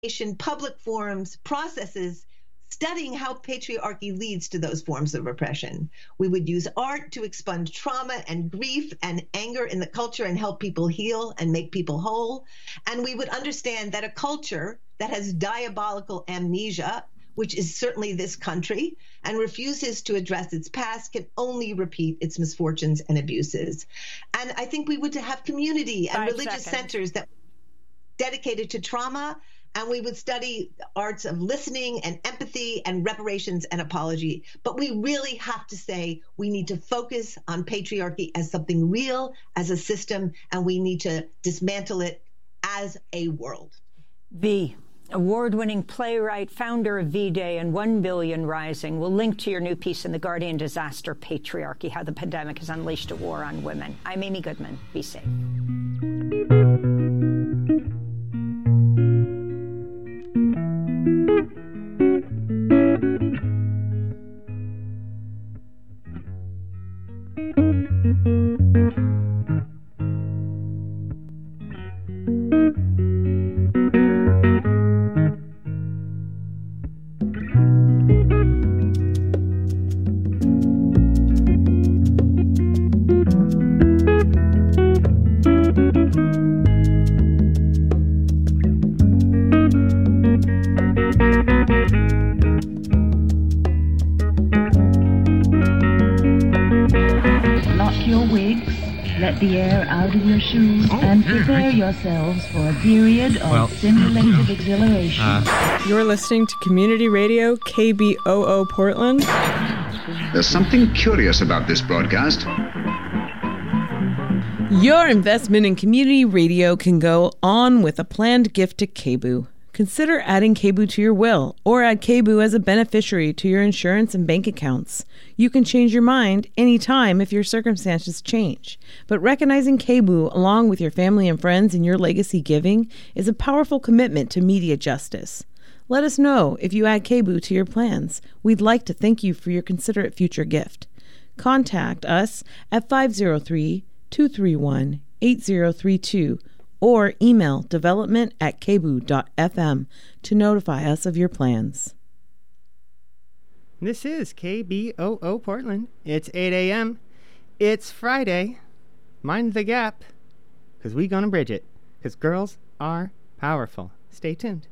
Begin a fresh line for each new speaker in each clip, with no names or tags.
public forums, processes, studying how patriarchy leads to those forms of oppression. We would use art to expunge trauma and grief and anger in the culture and help people heal and make people whole. And we would understand that a culture that has diabolical amnesia, which is certainly this country, and refuses to address its past, can only repeat its misfortunes and abuses. And I think we would have community and religious centers that dedicated to trauma, and we would study arts of listening and empathy and reparations and apology. But we really have to say we need to focus on patriarchy as something real, as a system, and we need to dismantle it as a world.
The award-winning playwright, founder of V-Day and 1 Billion Rising, will link to your new piece in The Guardian, Disaster Patriarchy, How the Pandemic Has Unleashed a War on Women. I'm Amy Goodman. Be safe.
The air out of your shoes and prepare yourselves for a period of simulated exhilaration.
You're listening to Community Radio KBOO Portland.
There's something curious about this broadcast.
Your investment in community radio can go on with a planned gift to KBOO. Consider adding KBOO to your will, or add KBOO as a beneficiary to your insurance and bank accounts. You can change your mind anytime if your circumstances change. But recognizing KBOO along with your family and friends in your legacy giving is a powerful commitment to media justice. Let us know if you add KBOO to your plans. We'd like to thank you for your considerate future gift. Contact us at 503-231-8032 or email development@kboo.fm to notify us of your plans.
This is KBOO Portland. It's 8 a.m. It's Friday. Mind the gap, because we gonna bridge it, because girls are powerful. Stay tuned.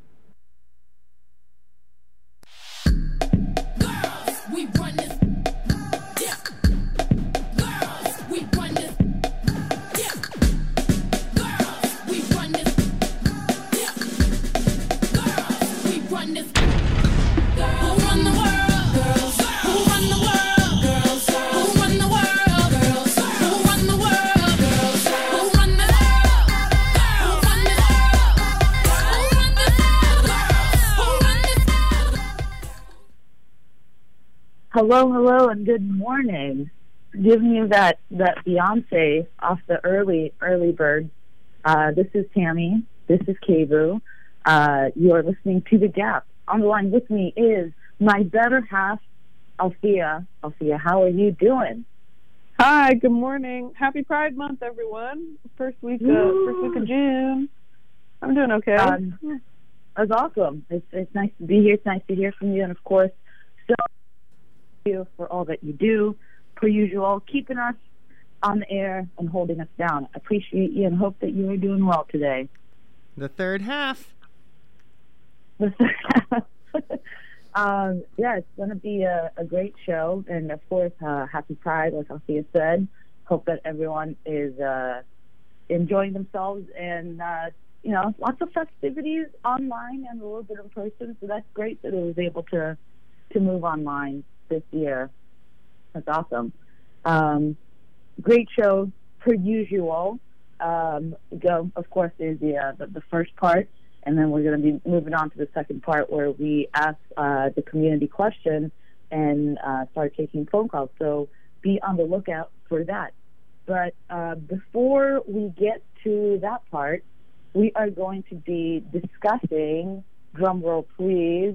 Hello, and good morning. Giving you that Beyonce off the early bird. This is Tammy. This is KBOO. You are listening to The Gap. On the line with me is my better half, Althea. Althea, how are you doing?
Hi, good morning. Happy Pride Month, everyone. First week of June. I'm doing okay.
That's awesome. It's nice to be here. It's nice to hear from you, and of course, so you for all that you do, per usual, keeping us on the air and holding us down. I appreciate you and hope that you are doing well today.
The third half.
Yeah, it's going to be a great show, and of course, happy Pride, like Althea said. Hope that everyone is enjoying themselves, and lots of festivities online and a little bit in person. So that's great that it was able to move online this year. That's awesome. Great show per usual. Of course, is the first part, and then we're going to be moving on to the second part where we ask the community question and start taking phone calls. So be on the lookout for that. But before we get to that part, we are going to be discussing, drum roll please,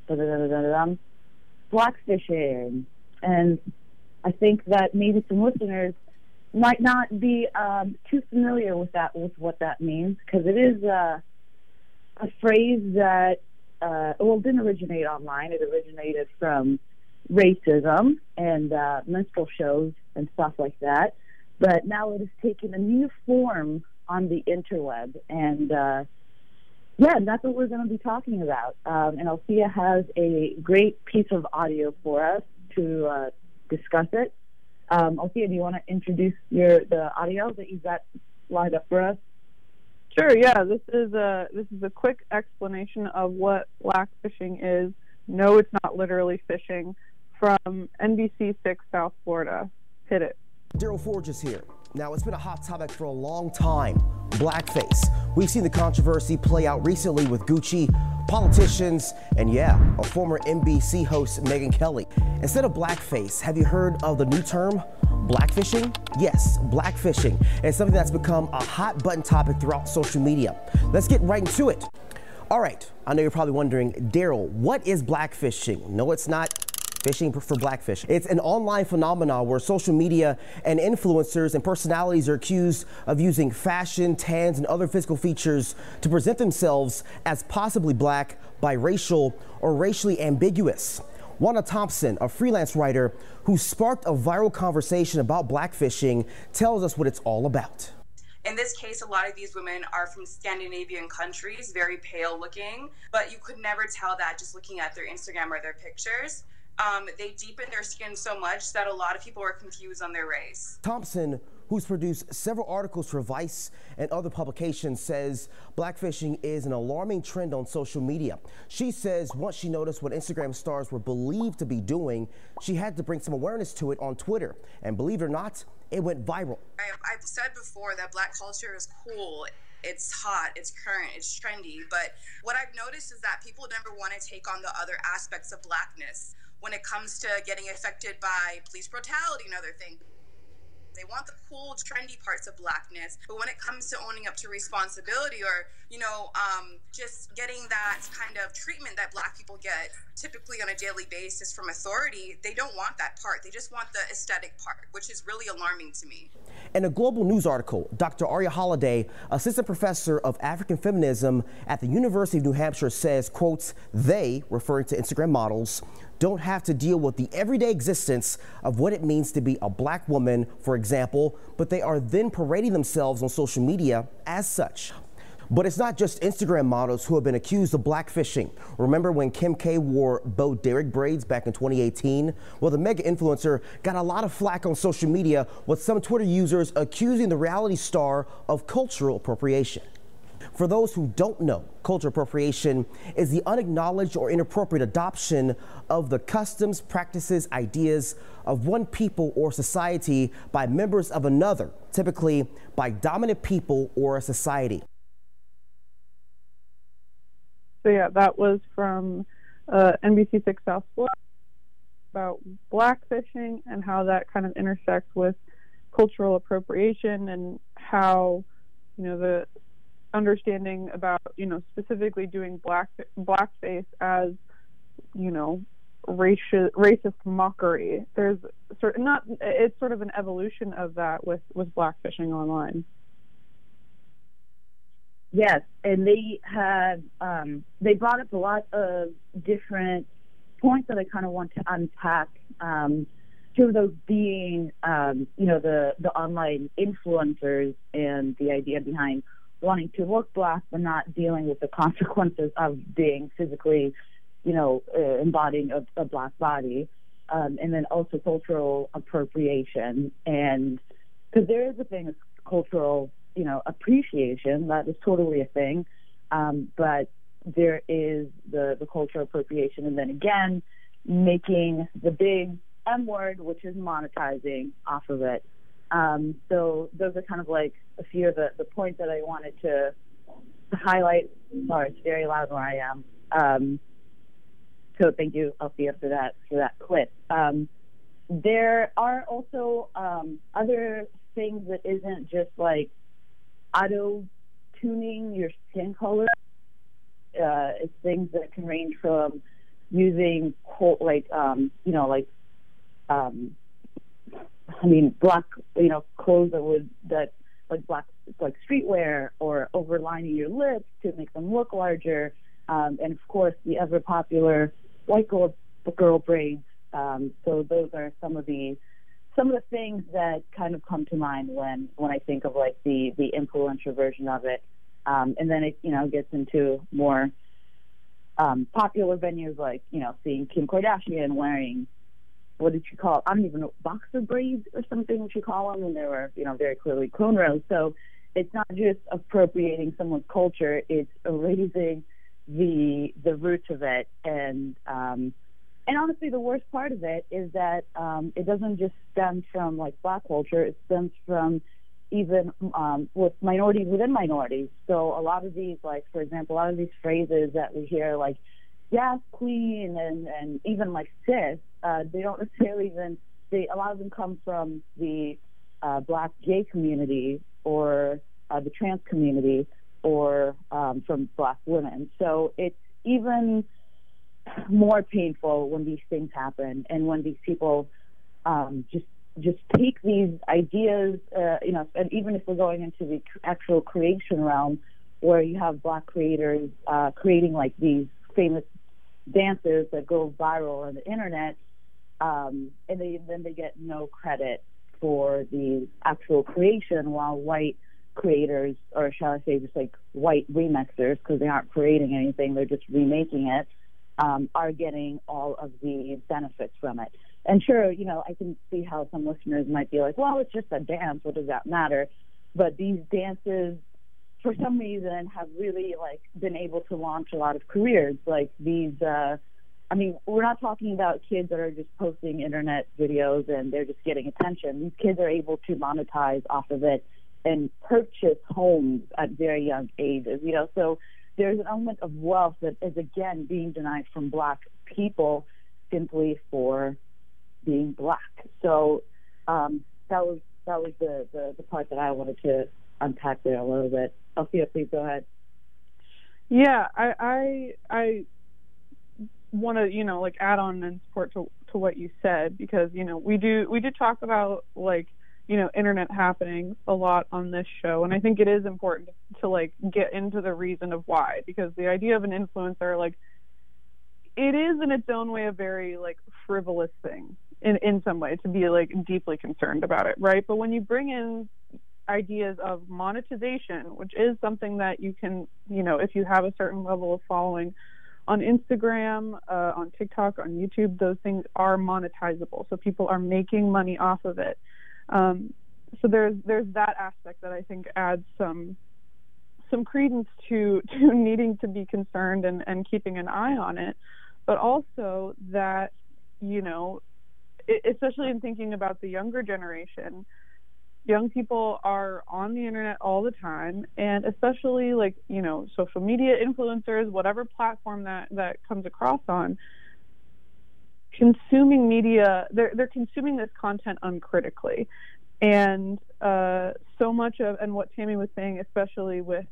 blackfishing. And I think that maybe some listeners might not be too familiar with what that means, because it is a phrase that, didn't originate online. It originated from racism and minstrel shows and stuff like that. But now it has taken a new form on the interweb. And that's what we're going to be talking about. And Althea has a great piece of audio for us to discuss it. Althea, do you want to introduce the audio that you've got lined up for us?
Sure. Yeah. This is a quick explanation of what blackfishing is. No, it's not literally fishing. From NBC6 South Florida. Hit it.
Daryl Forge is here. Now, it's been a hot topic for a long time, blackface. We've seen the controversy play out recently with Gucci, politicians, and a former NBC host, Megyn Kelly. Instead of blackface, have you heard of the new term, blackfishing? Yes, blackfishing. And it's something that's become a hot button topic throughout social media. Let's get right into it. All right, I know you're probably wondering, Daryl, what is blackfishing? No, it's not fishing for blackfish. It's an online phenomenon where social media and influencers and personalities are accused of using fashion, tans, and other physical features to present themselves as possibly black, biracial, or racially ambiguous. Wanda Thompson, a freelance writer who sparked a viral conversation about blackfishing, tells us what it's all about.
In this case, a lot of these women are from Scandinavian countries, very pale looking, but you could never tell that just looking at their Instagram or their pictures. They deepen their skin so much that a lot of people are confused on their race.
Thompson, who's produced several articles for Vice and other publications, says blackfishing is an alarming trend on social media. She says once she noticed what Instagram stars were believed to be doing, she had to bring some awareness to it on Twitter. And believe it or not, it went viral.
I've said before that black culture is cool. It's hot, it's current, it's trendy. But what I've noticed is that people never want to take on the other aspects of blackness when it comes to getting affected by police brutality and other things. They want the cool, trendy parts of blackness, but when it comes to owning up to responsibility or, just getting that kind of treatment that black people get typically on a daily basis from authority, they don't want that part. They just want the aesthetic part, which is really alarming to me.
In a Global News article, Dr. Aria Holiday, assistant professor of African feminism at the University of New Hampshire, says, quotes, they, referring to Instagram models, don't have to deal with the everyday existence of what it means to be a black woman, for example, but they are then parading themselves on social media as such. But it's not just Instagram models who have been accused of blackfishing. Remember when Kim K wore Bo Derek braids back in 2018? Well, the mega influencer got a lot of flack on social media with some Twitter users accusing the reality star of cultural appropriation. For those who don't know, cultural appropriation is the unacknowledged or inappropriate adoption of the customs, practices, ideas of one people or society by members of another, typically by dominant people or a society.
So that was from NBC6 South Florida about blackfishing and how that kind of intersects with cultural appropriation and how, the understanding about, specifically doing blackface as, racist mockery. There's it's sort of an evolution of that with blackfishing online.
Yes, and they had they brought up a lot of different points that I kind of want to unpack. Two of those being, the online influencers and the idea behind wanting to look black but not dealing with the consequences of being physically, embodying a black body, and then also cultural appropriation. And because there is a thing of cultural appreciation, that is totally a thing, but there is the cultural appropriation, and then again making the big M word, which is monetizing off of it. So those are kind of like a few of the points that I wanted to highlight. Sorry, it's very loud where I am. So thank you, Althea, for that clip. There are also other things that isn't just like auto-tuning your skin color. It's things that can range from using black, clothes that black like streetwear or overlining your lips to make them look larger, and of course the ever popular white girl braids. So those are some of the things that kind of come to mind when I think of like the influencer version of it. And then it gets into more popular venues like seeing Kim Kardashian wearing, what did she call it? I don't even know, boxer braids or something she call them, and they were very clearly cornrows. So it's not just appropriating someone's culture; it's erasing the roots of it. And honestly, the worst part of it is that it doesn't just stem from like black culture; it stems from even with minorities within minorities. So a lot of these, like for example, a lot of these phrases that we hear, like "yes, queen" and even like "sis," they don't necessarily a lot of them come from the black gay community or the trans community or from black women. So it's even more painful when these things happen and when these people just take these ideas, and even if we're going into the actual creation realm, where you have black creators creating like these famous dances that go viral on the internet, and then they get no credit for the actual creation, while white creators, or shall I say just like white remixers, because they aren't creating anything, they're just remaking it, are getting all of the benefits from it. And sure, I can see how some listeners might be like, well, it's just a dance, what does that matter? But these dances, for some reason, have really like been able to launch a lot of careers. Like these, we're not talking about kids that are just posting internet videos and they're just getting attention. These kids are able to monetize off of it and purchase homes at very young ages, so there's an element of wealth that is again being denied from black people simply for being black. So that was the part that I wanted to unpack there a little bit. Althea, please go ahead.
Yeah, I want to add on and support to what you said, because we do talk about like internet happenings a lot on this show, and I think it is important to like get into the reason of why, because the idea of an influencer, like, it is in its own way a very like frivolous thing in some way to be like deeply concerned about it, right? But when you bring in ideas of monetization, which is something that you can, if you have a certain level of following on Instagram, on TikTok, on YouTube, those things are monetizable. So people are making money off of it. So there's that aspect that I think adds some credence to needing to be concerned and keeping an eye on it. But also that, especially in thinking about the younger generation, young people are on the internet all the time, and especially like, social media influencers, whatever platform that comes across on, consuming media, they're consuming this content uncritically. And so much of, and what Tammy was saying, especially with,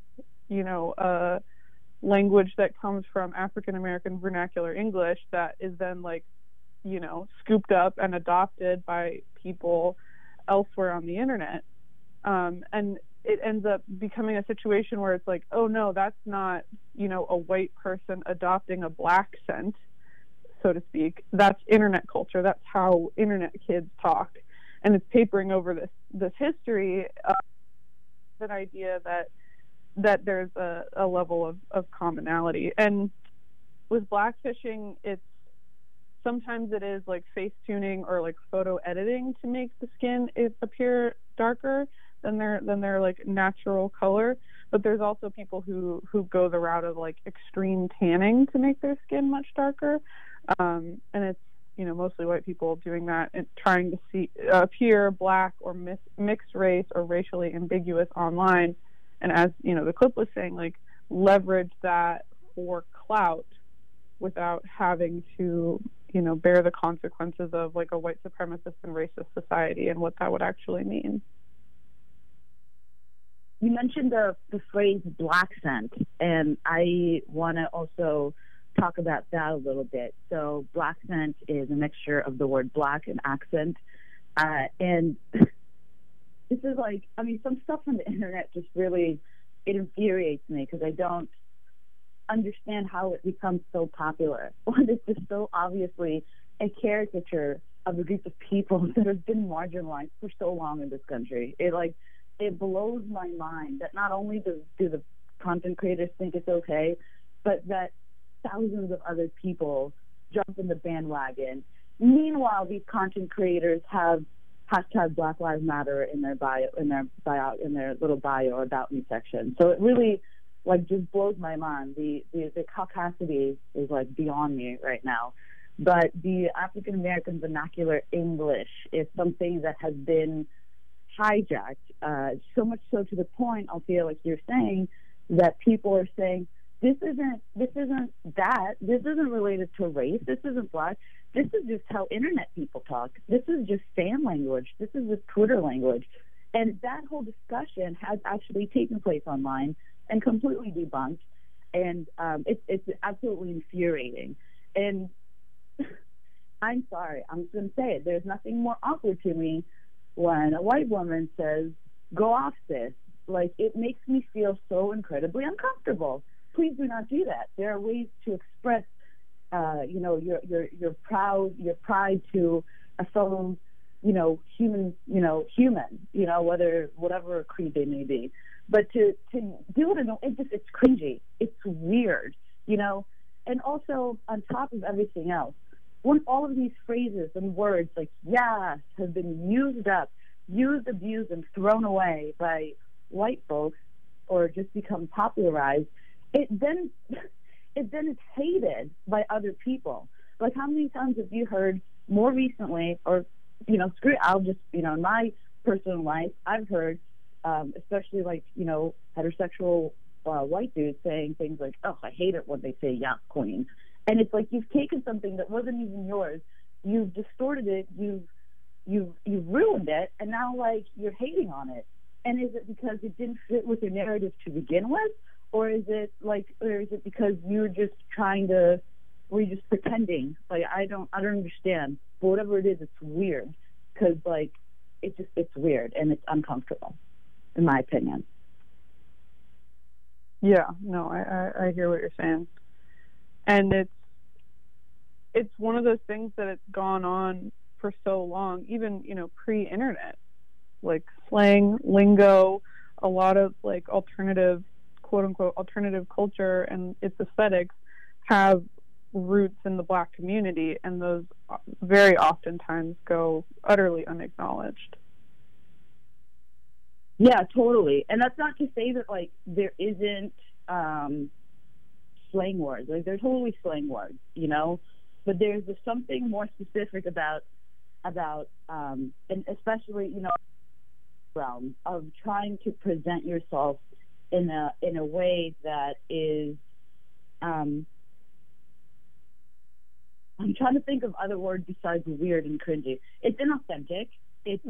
language that comes from African American vernacular English that is then like, scooped up and adopted by people elsewhere on the internet. And it ends up becoming a situation where it's like, oh no, that's not, a white person adopting a black scent, so to speak. That's internet culture. That's how internet kids talk. And it's papering over this history of an idea that there's a level of commonality. And with blackfishing, sometimes it is like face tuning or like photo editing to make the skin appear darker than their like natural color. But there's also people who go the route of like extreme tanning to make their skin much darker. And it's, mostly white people doing that and trying to appear black or mixed race or racially ambiguous online. And as, the clip was saying, like, leverage that for clout without having to, bear the consequences of like a white supremacist and racist society and what that would actually mean.
You mentioned the phrase black scent, and I want to also talk about that a little bit. So black scent is a mixture of the word black and accent. And this is like, I mean, some stuff on the internet just really, it infuriates me because I don't understand how it becomes so popular when it's just so obviously a caricature of a group of people that have been marginalized for so long in this country. It blows my mind that not only do the content creators think it's okay, but that thousands of other people jump in the bandwagon. Meanwhile, these content creators have hashtag Black Lives Matter in their little bio or about me section. So it really just blows my mind. The caucasity is beyond me right now. But the African American vernacular English is something that has been hijacked, so much so to the point, I'll feel like you're saying, that people are saying, this isn't that, this isn't related to race, this isn't Black, this is just how internet people talk, this is just fan language, this is just Twitter language. And that whole discussion has actually taken place online and completely debunked, and it's absolutely infuriating. And I'm sorry, I'm just going to say it, there's nothing more awkward to me when a white woman says, go off, sis. It makes me feel so incredibly uncomfortable. Please do not do that. There are ways to express, your pride to a fellow, human, whatever creed they may be. But to do it, it's cringy. It's weird, And also, on top of everything else, when all of these phrases and words like "yes" have been used up, used, abused, and thrown away by white folks, or just become popularized, it then is hated by other people. How many times have you heard more recently, or I'll just in my personal life, I've heard, especially heterosexual white dudes saying things like, "Oh, I hate it when they say yes, queen," and it's you've taken something that wasn't even yours, you've distorted it, you've ruined it, and now you're hating on it. And is it because it didn't fit with your narrative to begin with, or is it because you're just were you just pretending? I don't understand. But whatever it is, it's weird because it's weird and it's uncomfortable, in my opinion.
Yeah, no, I hear what you're saying, and it's one of those things that it's gone on for so long, even pre-internet, slang, lingo, a lot of alternative, quote unquote, alternative culture and its aesthetics have roots in the Black community, and those very oftentimes go utterly unacknowledged.
Yeah, totally. And that's not to say that there isn't slang words. There's totally slang words, but there's something more specific about and especially realm of trying to present yourself in a way that is I'm trying to think of other words besides weird and cringy. It's inauthentic. It's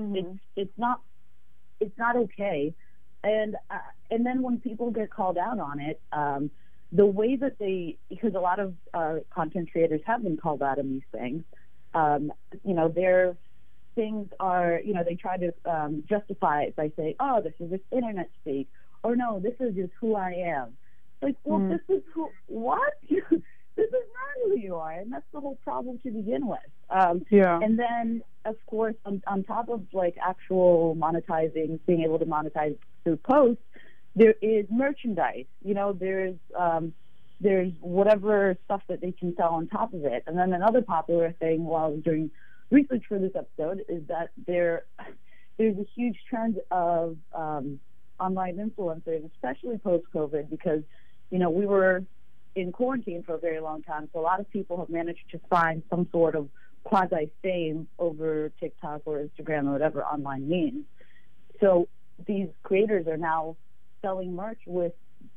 not okay. And then when people get called out on it, the way that because a lot of content creators have been called out on these things, their things are, they try to justify it by saying, oh, this is just internet speak, or no, this is just who I am. This is what? This is not who you are, and that's the whole problem to begin with. And then, of course, on top of actual monetizing, being able to monetize through posts, there is merchandise. There's whatever stuff that they can sell on top of it. And then another popular thing while I was doing research for this episode is that there's a huge trend of online influencers, especially post-COVID, because we were in quarantine for a very long time, so a lot of people have managed to find some sort of quasi-fame over TikTok or Instagram or whatever online means. So these creators are now selling merch with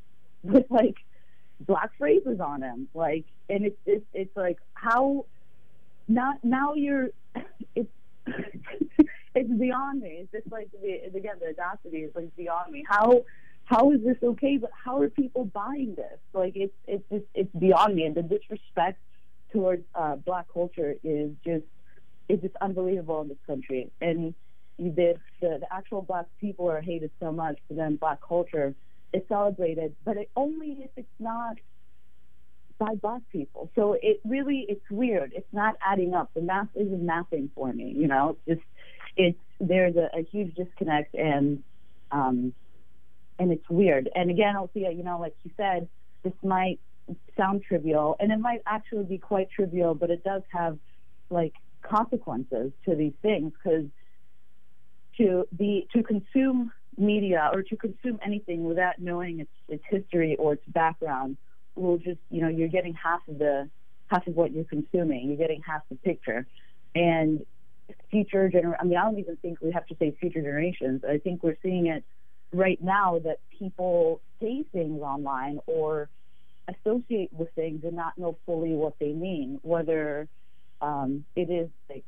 Black phrases on them, and it's how now you're it's it's beyond me. It's just again, the audacity is beyond me. How is this okay? But how are people buying this? It's beyond me. And the disrespect towards Black culture is just unbelievable in this country. And the actual Black people are hated so much, but then Black culture is celebrated, but only if it's not by Black people. So it's weird. It's not adding up. The math isn't mathing for me. You know, there's a huge disconnect, and it's weird. And again, Althea, you know, like you said, this might sound trivial, and it might actually be quite trivial, but it does have like consequences to these things, because to consume media or to consume anything without knowing its history or its background will just, you know, you're getting half of what you're consuming. You're getting half the picture. And I don't even think we have to say future generations. I think we're seeing it right now, that people say things online or associate with things and not know fully what they mean, whether it is like,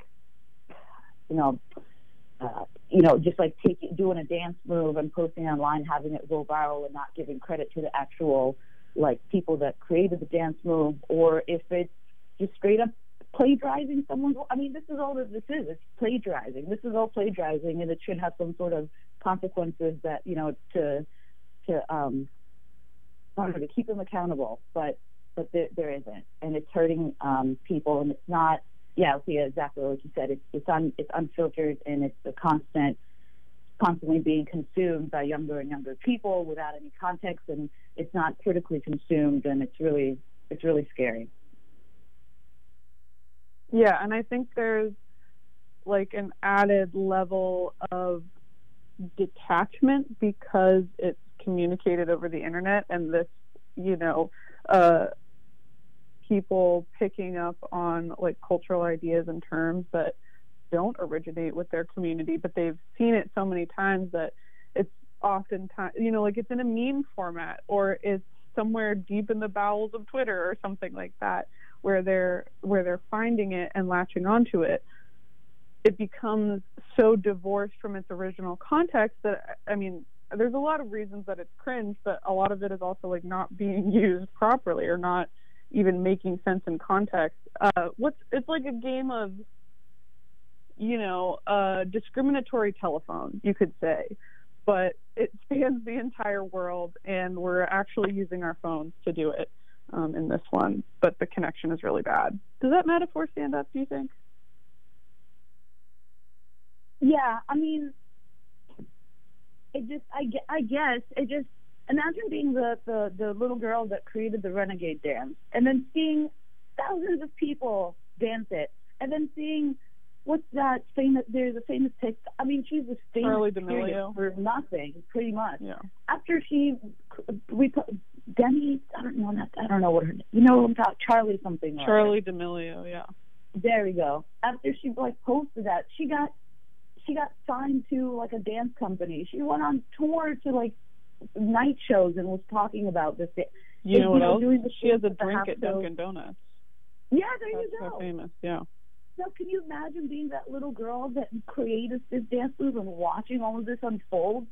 just like doing a dance move and posting online, having it go viral and not giving credit to the actual like people that created the dance move, or if it's just straight up plagiarizing someone's. I mean, this is all that this is. It's plagiarizing. This is all plagiarizing, and it should have some sort of consequences that, you know, to keep them accountable. But there isn't, and it's hurting people, and it's not. Yeah, exactly like you said. It's unfiltered, and it's constantly being consumed by younger and younger people without any context, and it's not critically consumed, and it's really scary.
Yeah, and I think there's like an added level of detachment because it's communicated over the internet, and this, you know, people picking up on like cultural ideas and terms that don't originate with their community, but they've seen it so many times that it's oftentimes, you know, like it's in a meme format, or it's somewhere deep in the bowels of Twitter or something like that, where they're finding it and latching onto it. It becomes so divorced from its original context that, I mean, there's a lot of reasons that it's cringe, but a lot of it is also like not being used properly or not even making sense in context. It's like a game of, you know, discriminatory telephone, you could say, but it spans the entire world, and we're actually using our phones to do it in this one, but the connection is really bad. Does that metaphor stand up, do you think?
Yeah, I mean, I guess imagine being the little girl that created the Renegade dance, and then seeing thousands of people dance it, and then seeing there's a famous TikTok. I mean, she's a famous
Charli D'Amelio
for nothing, pretty much.
Yeah.
After Demi, I don't know what her name. You know what I'm talking? Charli something.
Charli D'Amelio, yeah.
There we go. After she like posted that, she got signed to like a dance company. She went on tour to like night shows and was talking about this.
You know what else? She has a drink at Dunkin' Donuts.
Yeah, there you go.
That's so famous, yeah.
So can you imagine being that little girl that created this dance move and watching all of this unfold?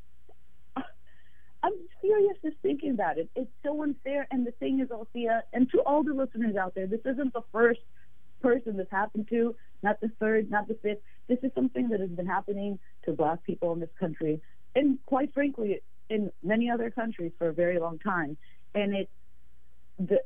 I'm serious just thinking about it. It's so unfair. And the thing is, Althea, and to all the listeners out there, this isn't the first person this happened to, not the third, not the fifth. This is something that has been happening to Black people in this country, and quite frankly, in many other countries for a very long time. And the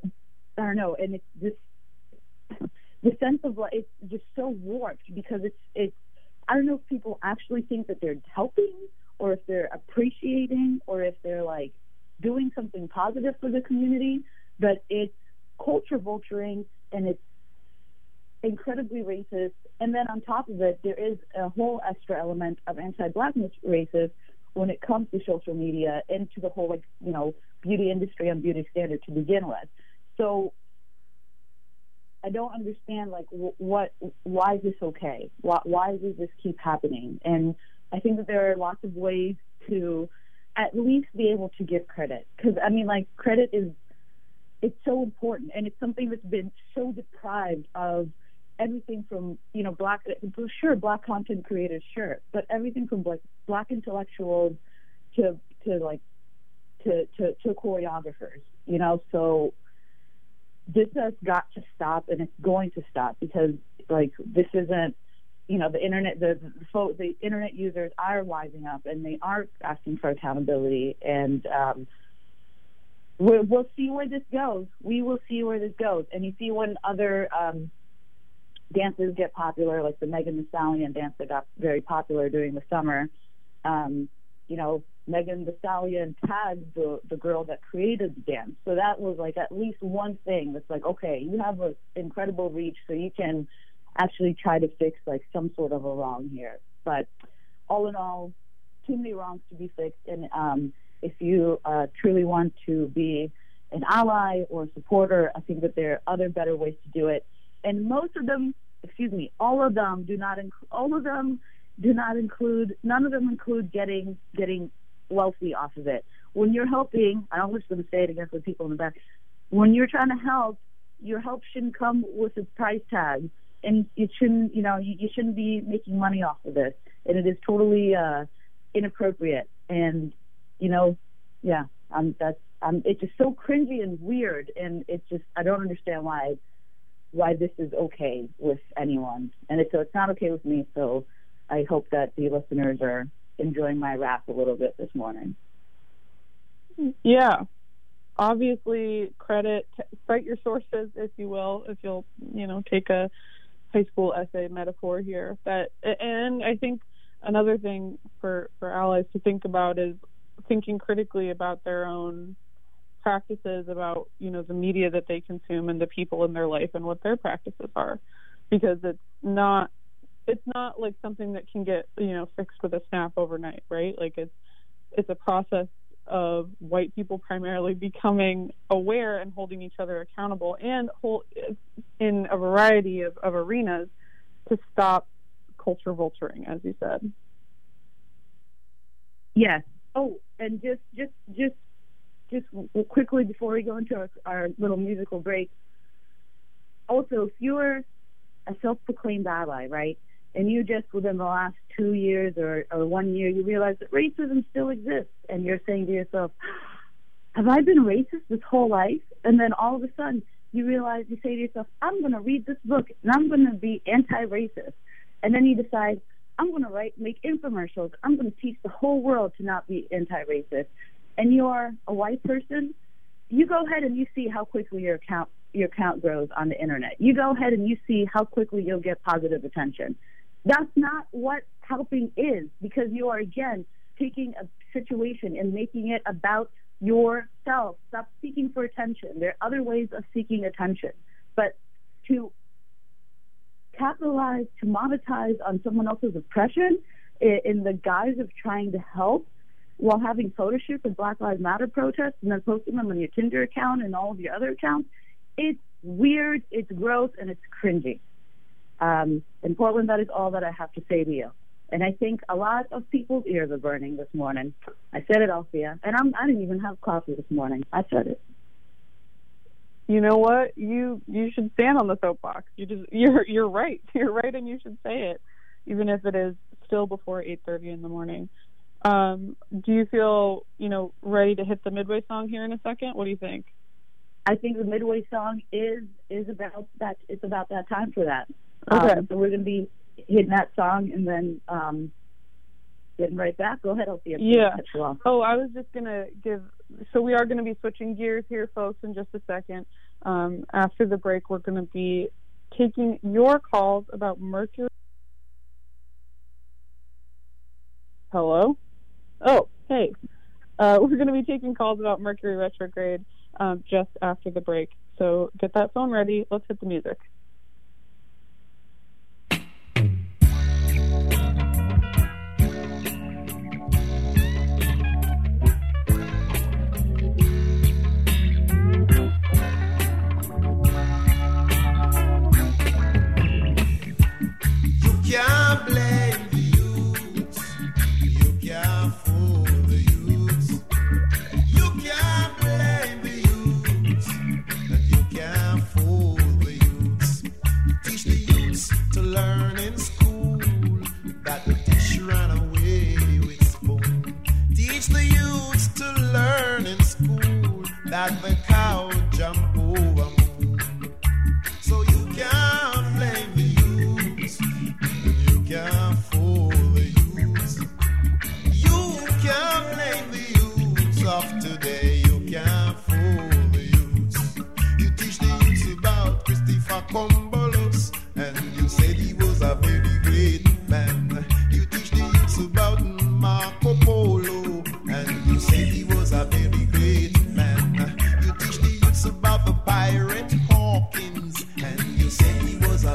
sense of like, it's just so warped because it's I don't know if people actually think that they're helping, or if they're appreciating, or if they're like doing something positive for the community, but it's culture vulturing, and it's incredibly racist. And then on top of it, there is a whole extra element of anti-Blackness racist when it comes to social media and to the whole, like, you know, beauty industry and beauty standard to begin with. So I don't understand, like, why is this okay? Why does this keep happening? And I think that there are lots of ways to at least be able to give credit. Because, I mean, like, credit it's so important, and it's something that's been so deprived of everything from, you know, Black content creators, sure, but everything from Black intellectuals to choreographers, you know. So this has got to stop, and it's going to stop, because like this isn't, the internet, the internet users are wising up and they are asking for accountability, and we'll see where this goes. We will see where this goes. And you see when other dances get popular, like the Megan Thee Stallion dance that got very popular during the summer, Megan Thee Stallion tagged the girl that created the dance. So that was like at least one thing that's like, okay, you have an incredible reach, so you can actually try to fix like some sort of a wrong here. But all in all, too many wrongs to be fixed. And if you truly want to be an ally or a supporter, I think that there are other better ways to do it. And most of them, all of them do not include, none of them include getting wealthy off of it. When you're helping, I don't wish them to say it against the people in the back, when you're trying to help, your help shouldn't come with a price tag, and you shouldn't be making money off of this, and it is totally inappropriate. And it's just so cringy and weird, and it's just, I don't understand why this is okay with anyone, and so it's not okay with me. So I hope that the listeners are enjoying my rap a little bit this morning.
Yeah, obviously, cite your sources, if you will, if you'll take a high school essay metaphor here. And I think another thing for allies to think about is thinking critically about their own practices, about the media that they consume and the people in their life and what their practices are, because it's not like something that can get fixed with a snap overnight, right? Like it's a process of white people primarily becoming aware and holding each other accountable, and in a variety of arenas to stop culture vulturing, as you said. Yes.
Oh, and just quickly before we go into our little musical break, also, if you're a self-proclaimed ally, right, and you just within the last 2 years or 1 year, you realize that racism still exists, and you're saying to yourself, have I been racist this whole life? And then all of a sudden you say to yourself, I'm going to read this book and I'm going to be anti-racist. And then you decide, I'm going to make infomercials. I'm going to teach the whole world to not be anti-racist. And you're a white person, you go ahead and you see how quickly your account grows on the internet. You go ahead and you see how quickly you'll get positive attention. That's not what helping is, because you are, again, taking a situation and making it about yourself. Stop seeking for attention. There are other ways of seeking attention. But to capitalize, to monetize on someone else's oppression in the guise of trying to help while having photo shoots of Black Lives Matter protests and then posting them on your Tinder account and all of your other accounts, it's weird, it's gross, and it's cringy. In Portland, that is all that I have to say to you. And I think a lot of people's ears are burning this morning. I said it, Althea, and I didn't even have coffee this morning. I said it.
You know what? You should stand on the soapbox. You're right. You're right, and you should say it, even if it is still before 8:30 in the morning. Do you feel ready to hit the Midway song here in a second? What do you think?
I think the Midway song is about that. It's about that time for that.
Okay.
So we're going to be hitting that song and then getting right back. Go ahead, Althea.
Yeah. Oh, I was just going to so we are going to be switching gears here, folks, in just a second. After the break, we're going to be taking your calls about Mercury. Hello? Oh, hey. We're going to be taking calls about Mercury retrograde just after the break. So get that phone ready. Let's hit the music.
Can't blame the youths. You can't fool the youths. You can't blame the youths. And you can't fool the youths.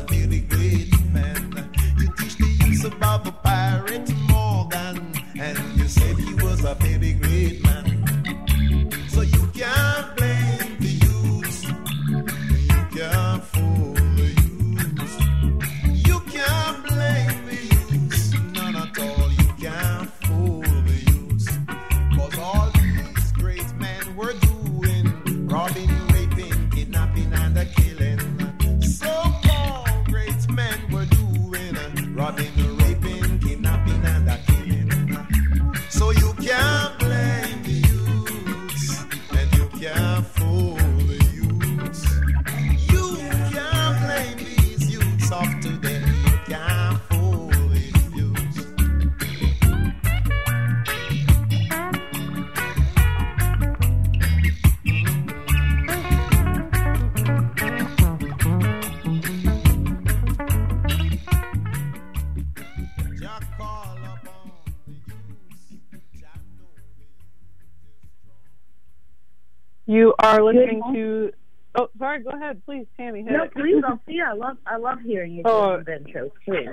very great man. You teach the youth about the pirate Morgan, and you said he was a very great man. So you can't blame the youths, you can't fool the youths. You can't blame the youths, none at all. You can't fool the youths, 'cause all these great men were doing robbing, raping, kidnapping, and a killing. So-called great men were doing robbing, raping, kidnapping, and a killing. So you can't blame the youths, and you can't fool the youths. You can't blame these youths of today. You can't fool these youths. Jah call upon the youths. Jah know the youth is strong.
You are listening
morning.
to. Oh, sorry. Go ahead, please, Tammy. Hit
No,
it.
please, Althea. I love hearing you
Oh.
do the intros. Please.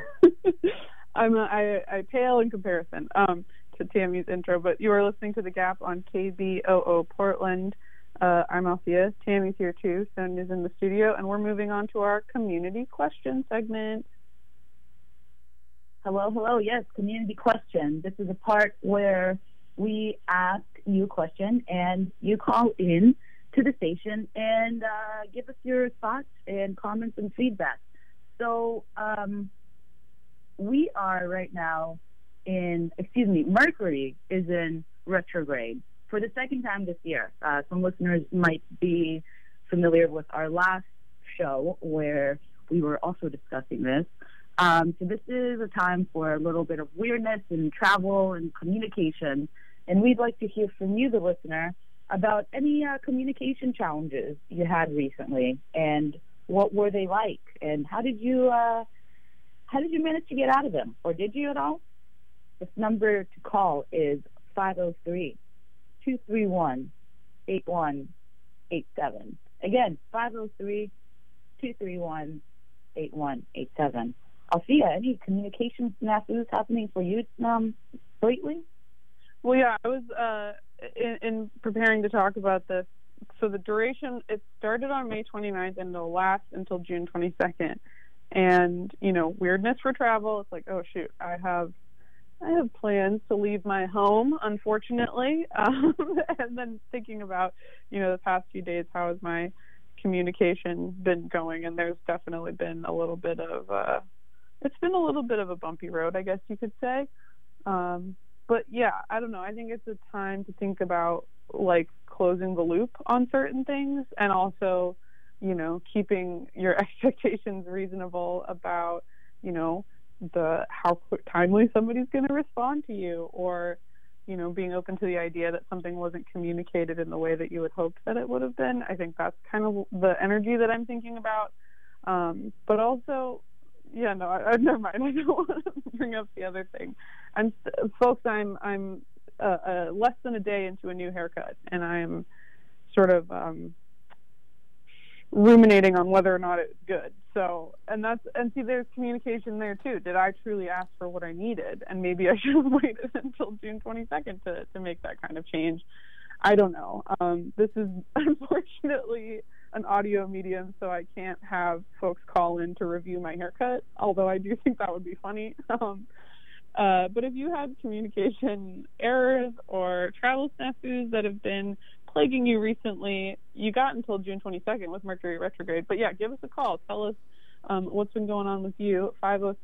I pale in comparison to Tammy's intro, but you are listening to The Gap on KBOO Portland. I'm Althea. Tammy's here too. Sonia's in the studio, and we're moving on to our community question segment.
Hello. Yes, community question. This is a part where we ask you a question, and you call in to the station and give us your thoughts and comments and feedback. So we are right now Mercury is in retrograde for the second time this year. Some listeners might be familiar with our last show where we were also discussing this. So this is a time for a little bit of weirdness and travel and communication. And we'd like to hear from you, the listener, about any communication challenges you had recently, and what were they like, and how did you manage to get out of them, or did you at all? This number to call is 503-231-8187. Again, 503-231-8187. Althea, any communication snafus happening for you lately?
Well, yeah, I was in preparing to talk about this. So the duration, it started on May 29th and it'll last until June 22nd. And, weirdness for travel. It's like, oh, shoot, I have plans to leave my home, unfortunately. And then thinking about, the past few days, how has my communication been going? And there's definitely been a little bit of a bumpy road, I guess you could say. But yeah, I don't know. I think it's a time to think about closing the loop on certain things, and also, keeping your expectations reasonable about, how timely somebody's going to respond to you, or, being open to the idea that something wasn't communicated in the way that you had hoped that it would have been. I think that's kind of the energy that I'm thinking about. But also, yeah, no, never mind. I don't want to bring up the other thing. Folks, I'm less than a day into a new haircut, and I'm sort of ruminating on whether or not it's good. So, and see, there's communication there too. Did I truly ask for what I needed? And maybe I should have waited until June 22nd to make that kind of change. I don't know. This is unfortunately an audio medium, so I can't have folks call in to review my haircut, although I do think that would be funny. But if you had communication errors or travel snafus that have been plaguing you recently, you got until June 22nd with Mercury retrograde. But yeah, give us a call. Tell us what's been going on with you.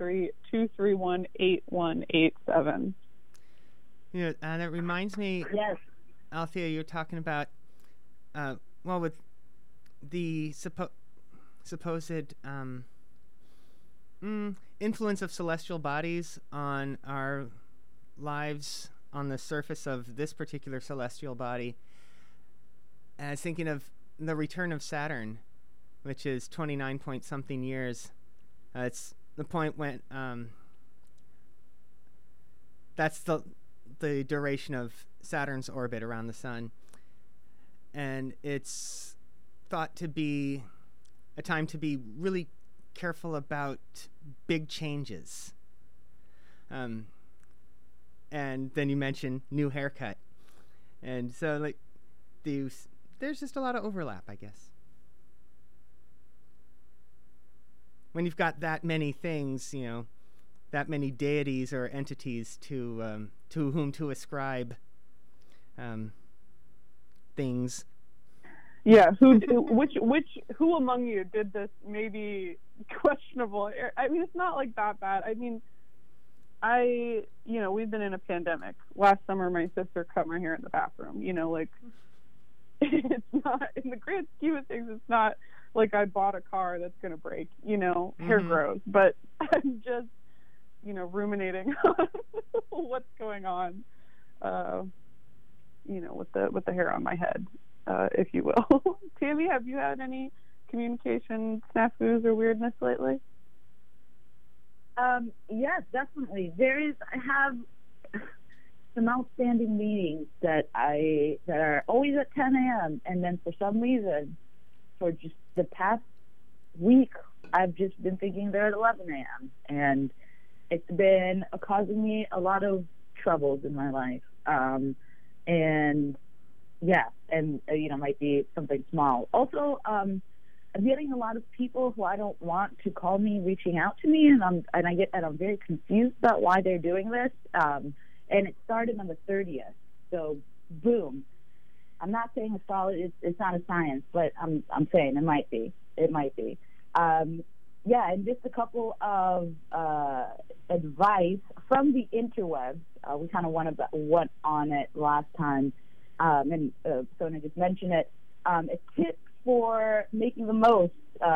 503-231-8187.
That reminds me.
Yes.
Althea, you're talking about with the supposed influence of celestial bodies on our lives on the surface of this particular celestial body. And I was thinking of the return of Saturn, which is 29 point something years. It's the point when that's the duration of Saturn's orbit around the sun. And it's thought to be a time to be really careful about big changes. And then you mentioned new haircut. And so, like, there's just a lot of overlap, I guess. When you've got that many things, you know, that many deities or entities to whom to ascribe things.
Yeah, who among you did this maybe questionable? I mean, it's not like that bad. I mean, we've been in a pandemic. Last summer, my sister cut my hair in the bathroom. You know, like, it's not, in the grand scheme of things, it's not like I bought a car that's going to break, you know, hair grows. But I'm just, you know, ruminating on what's going on, you know, with the hair on my head, if you will. Tammy, have you had any communication snafus or weirdness lately?
Yes, definitely. I have some outstanding meetings that are always at 10 a.m. and then for some reason, for just the past week, I've just been thinking they're at 11 a.m. and it's been causing me a lot of troubles in my life. Might be something small. Also, I'm getting a lot of people who I don't want to call me reaching out to me, and I'm very confused about why they're doing this. And it started on the 30th, so boom. I'm not saying it's not a science, but I'm saying it might be. It might be. And just a couple of advice from the interwebs. We kind of went on it last time, and Sonia just mentioned it. A tip for making the most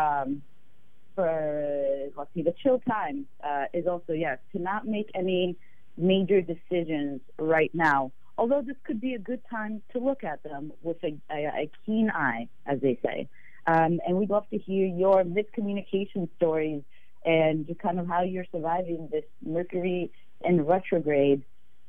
the chill time is also, to not make any major decisions right now. Although this could be a good time to look at them with a keen eye, as they say. And we'd love to hear your miscommunication stories and just kind of how you're surviving this Mercury in retrograde.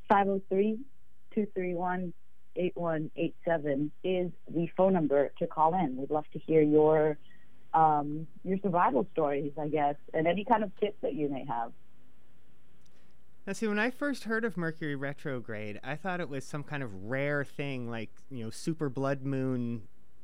503-231-8187 is the phone number to call in. We'd love to hear your survival stories, I guess, and any kind of tips that you may have.
Now, see, when I first heard of Mercury retrograde, I thought it was some kind of rare thing, like, you know, super blood moon,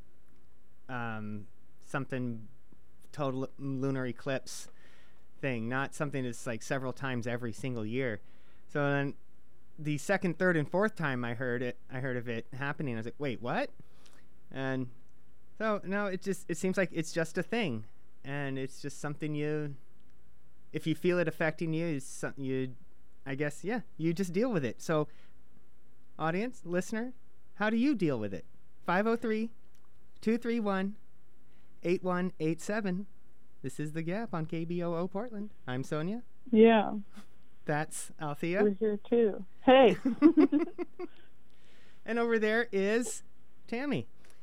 something total lunar eclipse thing, not something that's like several times every single year. So then the second, third, and fourth time I heard of it happening, I was like, wait, what? And so no, it seems like it's just a thing, and it's just something if you feel it affecting you, it's something you just deal with it. So, audience, listener, how do you deal with it? 503-231-8187. This is The Gap on KBOO Portland. I'm Sonia.
Yeah.
That's Althea.
We're here too. Hey.
And over there is Tammy.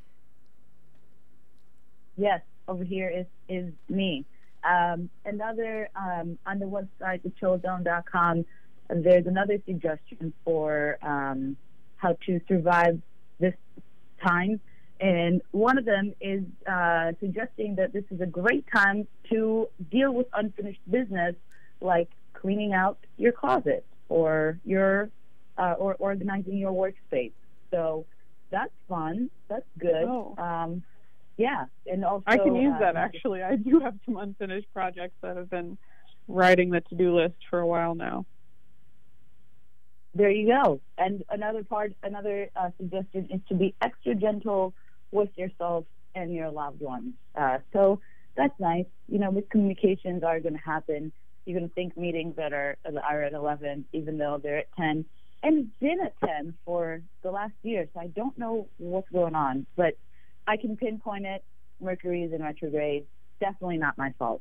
Yes, over here is me. Another on the website, thechilldome.com, there's another suggestion for how to survive this time. And one of them is suggesting that this is a great time to deal with unfinished business, like cleaning out your closet or or organizing your workspace. So that's fun. That's good.
Oh.
And also
I can use that, actually. I do have some unfinished projects that have been writing the to-do list for a while now.
There you go. And another suggestion is to be extra gentle with yourself and your loved ones. So that's nice. You know, miscommunications are going to happen. You're going to think meetings that are at 11, even though they're at 10. And it's been at 10 for the last year, so I don't know what's going on. But I can pinpoint it. Mercury is in retrograde. Definitely not my fault.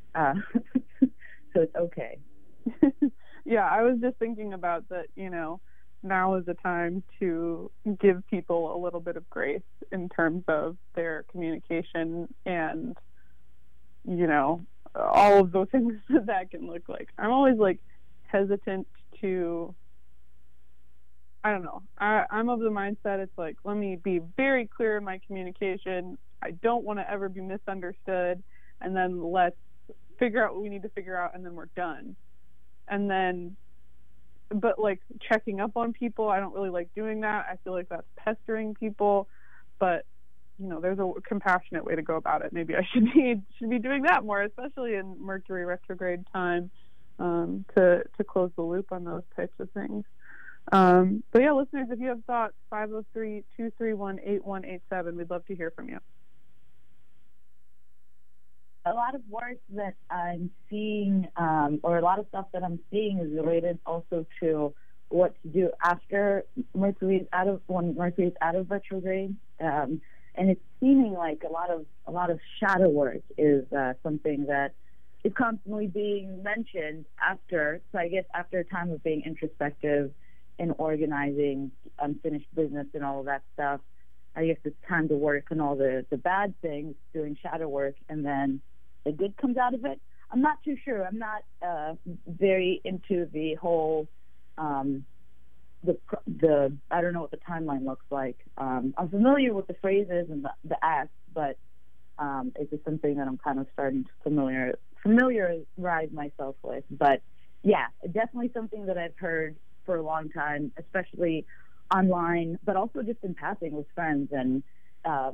So it's okay.
Yeah, I was just thinking about that, you know, now is the time to give people a little bit of grace in terms of their communication and, you know, all of those things that can look like. I'm always, like, hesitant to, I don't know. I'm of the mindset it's like, let me be very clear in my communication. I don't want to ever be misunderstood, and then let's figure out what we need to figure out, and then we're done. And then, but like checking up on people, I don't really like doing that. I feel like that's pestering people, but you know, there's a compassionate way to go about it. Maybe I should be doing that more, especially in Mercury retrograde time, to close the loop on those types of things. But yeah, listeners, if you have thoughts, 503-231-8187. We'd love to hear from you.
A lot of work that I'm seeing, or a lot of stuff that I'm seeing, is related also to what to do after when Mercury's out of retrograde. And it's seeming like a lot of shadow work is something that is constantly being mentioned after. So I guess after a time of being introspective and organizing unfinished business and all of that stuff, I guess it's time to work on all the bad things, doing shadow work, and then the good comes out of it. I'm not too sure. I'm not very into the whole I don't know what the timeline looks like. I'm familiar with the phrases and the acts, but it's just something that I'm kind of starting to familiarize myself with. But yeah, definitely something that I've heard for a long time, especially online, but also just in passing with friends. And I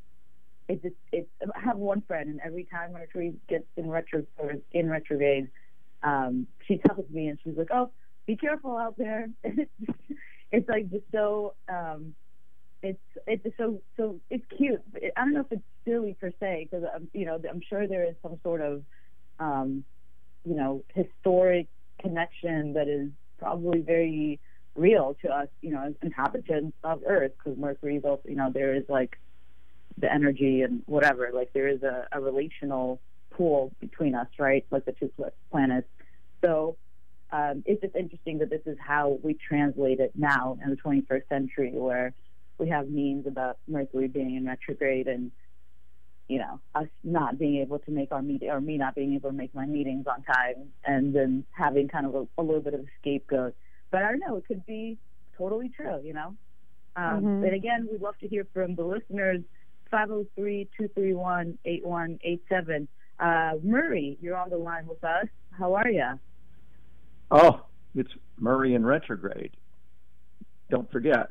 have one friend, and every time Mercury gets in retrograde, she tells me, and she's like, "Oh, be careful out there." It's like just so it's just so it's cute. I don't know if it's silly per se, because I'm sure there is some sort of historic connection that is probably very real to us, as inhabitants of Earth, because Mercury is also, there is like the energy and whatever, like there is a relational pool between us, right? Like the two planets. So it's just interesting that this is how we translate it now in the 21st century, where we have memes about Mercury being in retrograde and, us not being able to make our meeting, or me not being able to make my meetings on time, and then having kind of a little bit of a scapegoat. But I don't know, it could be totally true, But again, we'd love to hear from the listeners. 503-231-8187. Murray, you're on the line with us. How are you?
Oh, it's Murray in retrograde. Don't forget.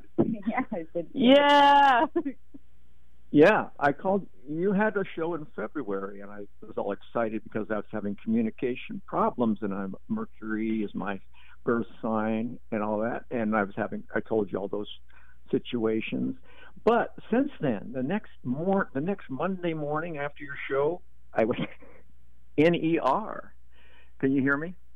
Yeah.
Yeah, I called. You had a show in February, and I was all excited because I was having communication problems, and Mercury is my birth sign and all that, and I told you all those situations. But since then, the next Monday morning after your show, I was in ER. Can you hear me?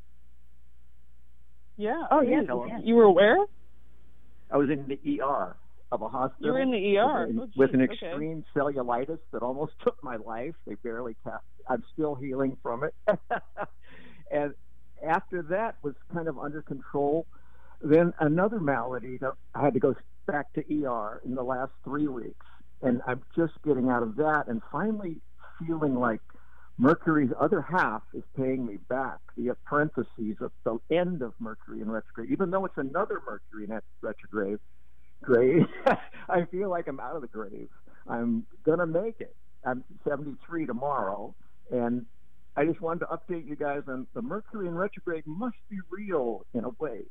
Yeah. Oh, yeah.
Hello?
You were where?
I was in the ER of a hospital.
You were in the ER?
With an extreme cellulitis that almost took my life. They barely kept. I'm still healing from it. And after that was kind of under control. Then another malady that I had to go back to ER in the last 3 weeks. And I'm just getting out of that and finally feeling like Mercury's other half is paying me back. The parentheses of the end of Mercury in retrograde, even though it's another Mercury in retrograde, I feel like I'm out of the grave. I'm going to make it. I'm 73 tomorrow, and I just wanted to update you guys on the Mercury in retrograde must be real in a way.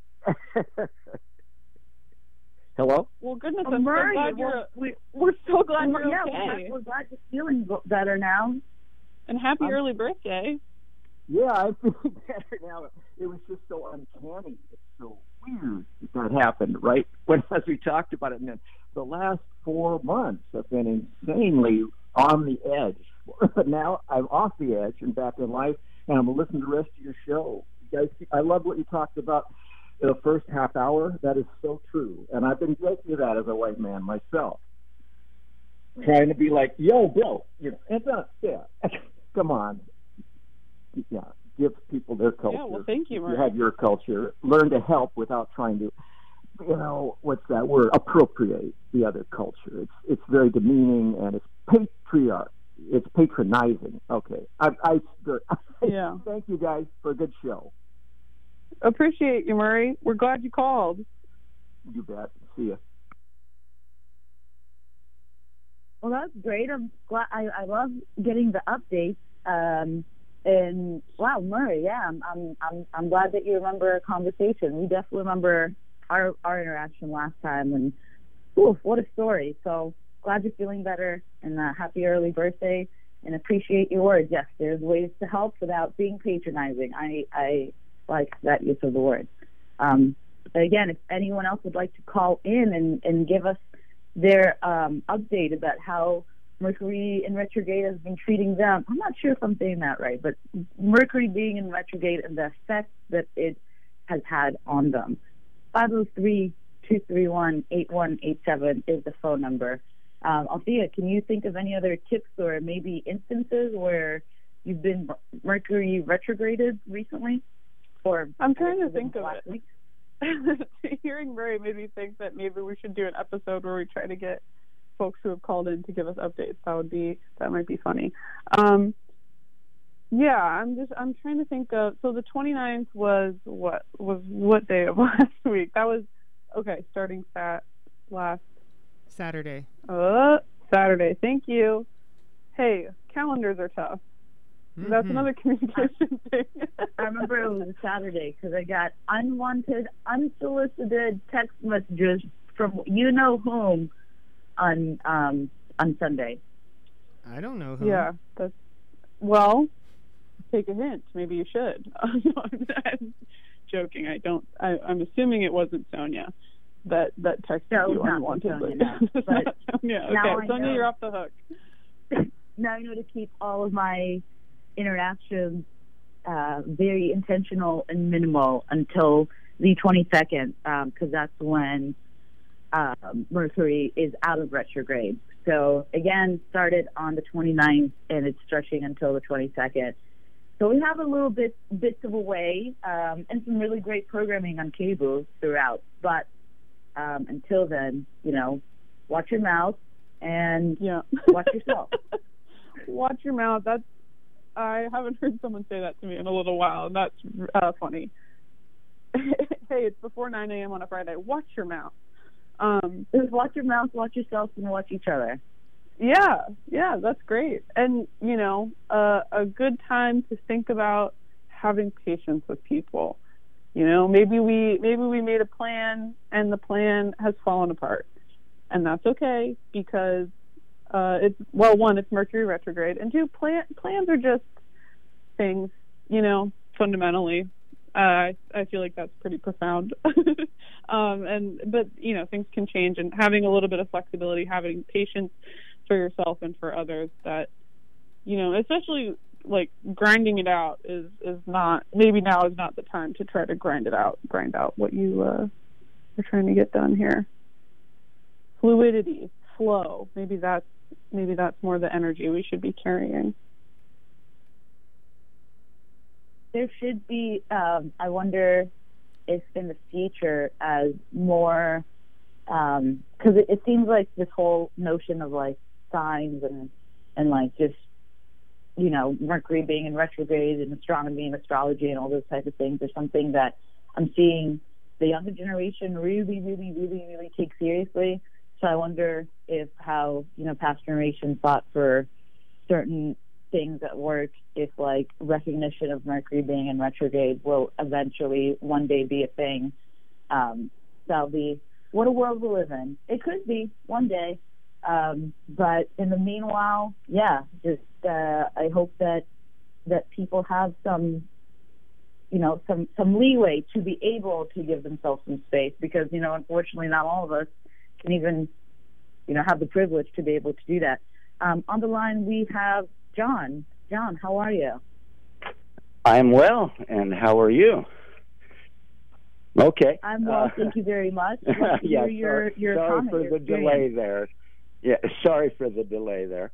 Hello?
Well, goodness, I'm so glad we're so glad you're okay.
We're glad you're feeling better now.
And happy early birthday.
Yeah, I'm feeling better now. It was just so uncanny. It's so weird that happened, right? As we talked about it, and then the last 4 months have been insanely on the edge. But now I'm off the edge and back in life, and I'm listening to the rest of your show. You guys, I love what you talked about in the first half hour. That is so true. And I've been guilty of that as a white man myself. Trying to be like, yo, bro, it's not, yeah. Come on. Yeah, give people their culture.
Yeah, well, thank you, Mark.
You have your culture. Learn to help without trying to, what's that word? Appropriate the other culture. It's very demeaning, and it's patriarch. It's patronizing. Okay.
Yeah.
Thank you guys for a good show.
Appreciate you, Murray. We're glad you called.
You bet. See ya.
Well, that's great. I'm glad. I love getting the updates. And wow, Murray, yeah, I'm glad that you remember our conversation. We definitely remember our interaction last time, and ooh, what a story. So glad you're feeling better, and happy early birthday, and appreciate your words. Yes, there's ways to help without being patronizing. I like that use of the word. Again, if anyone else would like to call in and give us their update about how Mercury in retrograde has been treating them. I'm not sure if I'm saying that right, but Mercury being in retrograde and the effect that it has had on them. 503-231-8187 is the phone number. Althea, can you think of any other tips or maybe instances where you've been Mercury retrograded recently? Or
I'm trying to think of it. Hearing Murray made me think that maybe we should do an episode where we try to get folks who have called in to give us updates. That might be funny. Yeah, I'm trying to think of. So the 29th was what day of last week? That was starting last
Saturday.
Saturday. Thank you. Hey, calendars are tough. Mm-hmm. That's another communication thing.
I remember it was a Saturday because I got unwanted, unsolicited text messages from you know whom on Sunday.
I don't know who.
Yeah, take a hint. Maybe you should. I'm joking. I'm assuming it wasn't Sonia that texted you unwanted.
Sonia, no. But
Sonia. Okay, Sonia, you're off the hook.
Now I know to keep all of my interactions very intentional and minimal until the 22nd, because that's when Mercury is out of retrograde. So again, started on the 29th and it's stretching until the 22nd. So we have a little bits of a way and some really great programming on KBOO throughout. But until then, watch your mouth and watch yourself.
Watch your mouth. I haven't heard someone say that to me in a little while, and that's funny. Hey, it's before 9 a.m. on a Friday. Watch your mouth.
Just watch your mouth, watch yourself, and watch each other.
Yeah, that's great. And, a good time to think about having patience with people. Maybe we made a plan, and the plan has fallen apart. And that's okay, because one, it's Mercury retrograde, and two, plans are just things, fundamentally. I feel like that's pretty profound. But things can change, and having a little bit of flexibility, having patience for yourself and for others, that, especially like grinding it out is not, maybe now is not the time to try to grind out what you are trying to get done here. Fluidity, flow, maybe that's more the energy we should be carrying.
There should be, I wonder if in the future, as more, because it seems like this whole notion of like signs and like just, Mercury being in retrograde and astronomy and astrology and all those types of things are something that I'm seeing the younger generation really, really, really, really take seriously. So I wonder if how, past generations thought for certain things at work, if like recognition of Mercury being in retrograde will eventually one day be a thing. That'll be what a world we live in. It could be one day. But in the meanwhile, just I hope that people have some leeway to be able to give themselves some space, because, unfortunately not all of us can even, have the privilege to be able to do that. On the line, we have John. John, how are you?
I'm well, and how are you? Okay.
I'm well, thank you very much. Your
sorry for the delay there. Yeah, sorry for the delay there.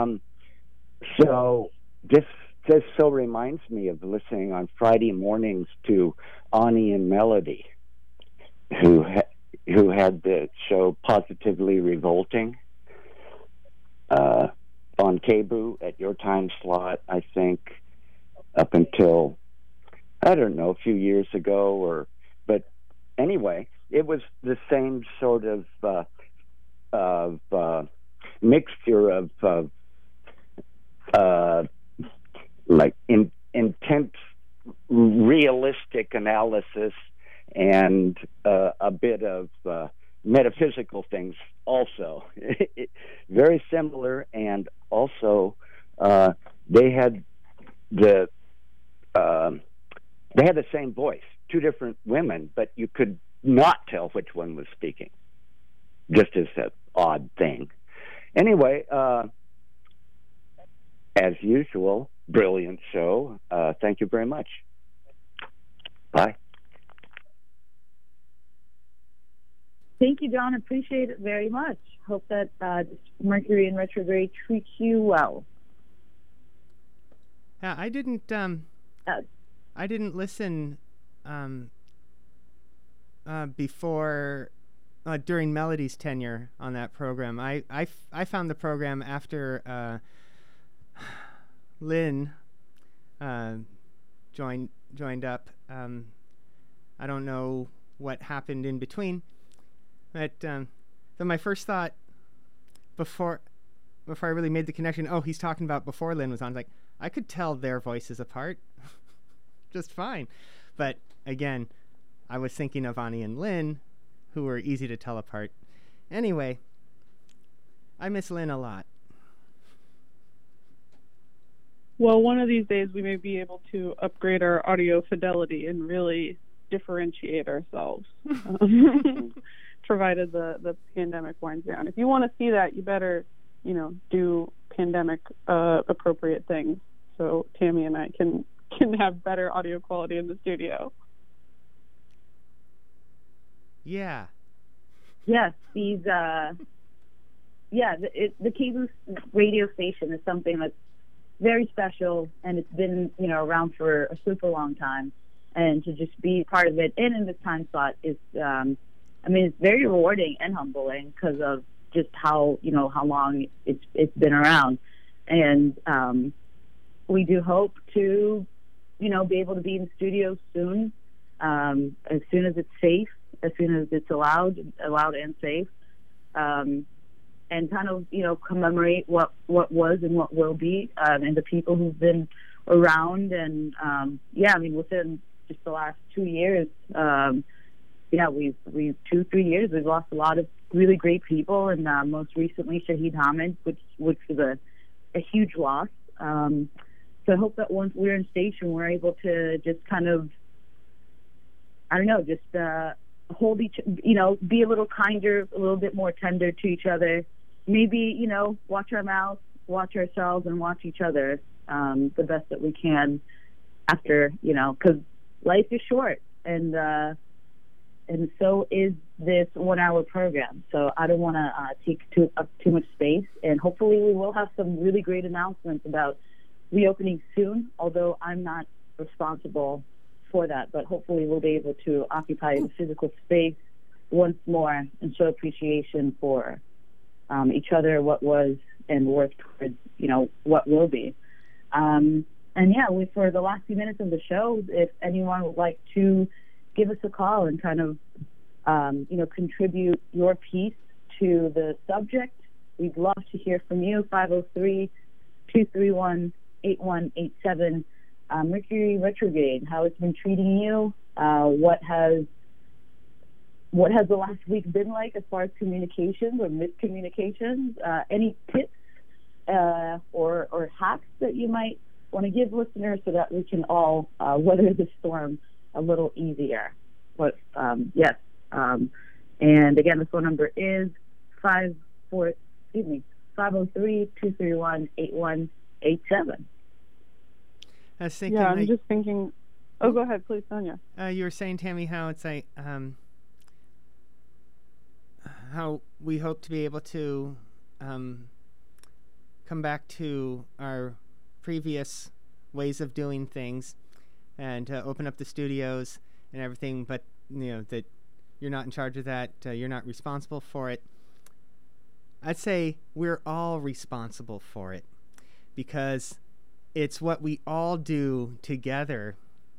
So this so reminds me of listening on Friday mornings to Ani and Melody, who had the show Positively Revolting on KBOO at your time slot, I think, up until, I don't know, a few years ago, but anyway, it was the same sort of mixture of like genetic analysis and a bit of metaphysical things also. Very similar, and also they had the same voice, two different women, but you could not tell which one was speaking. Just as an odd thing. Anyway, as usual, brilliant show. Thank you very much. Bye.
Thank you, John. Appreciate it very much. Hope that Mercury in retrograde treats you well.
Yeah, I didn't listen before during Melody's tenure on that program. I found the program after Lynn joined up. I don't know what happened in between, but so my first thought before I really made the connection, oh, he's talking about before Lynn was on, like, I could tell their voices apart just fine. But again, I was thinking of Ani and Lynn, who were easy to tell apart. Anyway, I miss Lynn a lot.
Well, one of these days we may be able to upgrade our audio fidelity and really differentiate ourselves, provided the pandemic winds down. If you want to see that, you better, do pandemic appropriate things, so Tammy and I can have better audio quality in the studio.
Yeah.
Yes, these. The KBOO radio station is something that's very special, and it's been around for a super long time. And to just be part of it and in this time slot is, it's very rewarding and humbling because of just how long it's been around. And we do hope to be able to be in the studio soon, as soon as it's safe, as soon as it's allowed and safe, and kind of commemorate what was and what will be, and the people who've been around. And within just the last 2 years, we've 2-3 years, we've lost a lot of really great people, and most recently Shahid Hamid, which was a huge loss. So I hope that once we're in station, we're able to just kind of, hold be a little kinder, a little bit more tender to each other. Maybe, watch our mouths, watch ourselves, and watch each other the best that we can after, because life is short, and so is this 1 hour program. So I don't want to take up too much space, and hopefully we will have some really great announcements about reopening soon, although I'm not responsible for that, but hopefully we'll be able to occupy the physical space once more and show appreciation for each other, what was, and work towards, what will be. For the last few minutes of the show, if anyone would like to give us a call and kind of, contribute your piece to the subject, we'd love to hear from you. 503-231-8187. Mercury retrograde, how it's been treating you, what has the last week been like as far as communications or miscommunications, any tips or hacks that you might want to give listeners so that we can all weather the storm a little easier. But yes, and again, the phone number is 503-231-8187.
I was thinking,
I'm just thinking. Oh, go ahead, please, Sonia.
You were saying, Tammy, how it's like how we hope to be able to come back to our previous ways of doing things and open up the studios and everything, but that you're not in charge of that, you're not responsible for it. I'd say we're all responsible for it, because it's what we all do together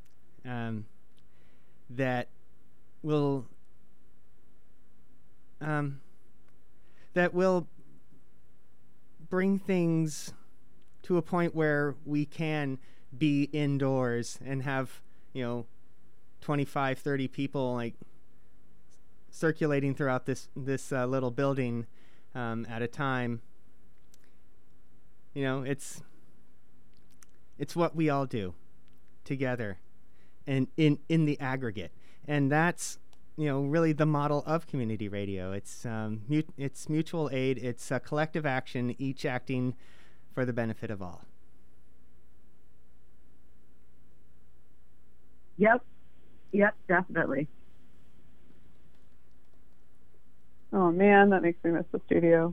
that will bring things to a point where we can be indoors and have 25, 30 people like circulating throughout this little building at a time. You know, it's what we all do together and in the aggregate. And that's, you know, really the model of community radio. It's mutual aid. It's a collective action, each acting for the benefit of all.
Yep, definitely.
Oh man, that makes me miss the studio.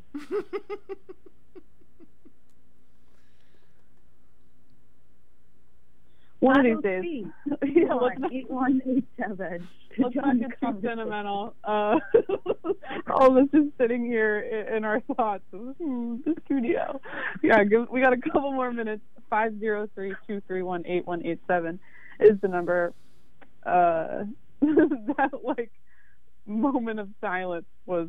One of these days.
Yeah, 8187.
Let's not get too sentimental. All of us just sitting here in our thoughts of the studio. Yeah, we got a couple more minutes. 503-231-8187 is the number. That like moment of silence was,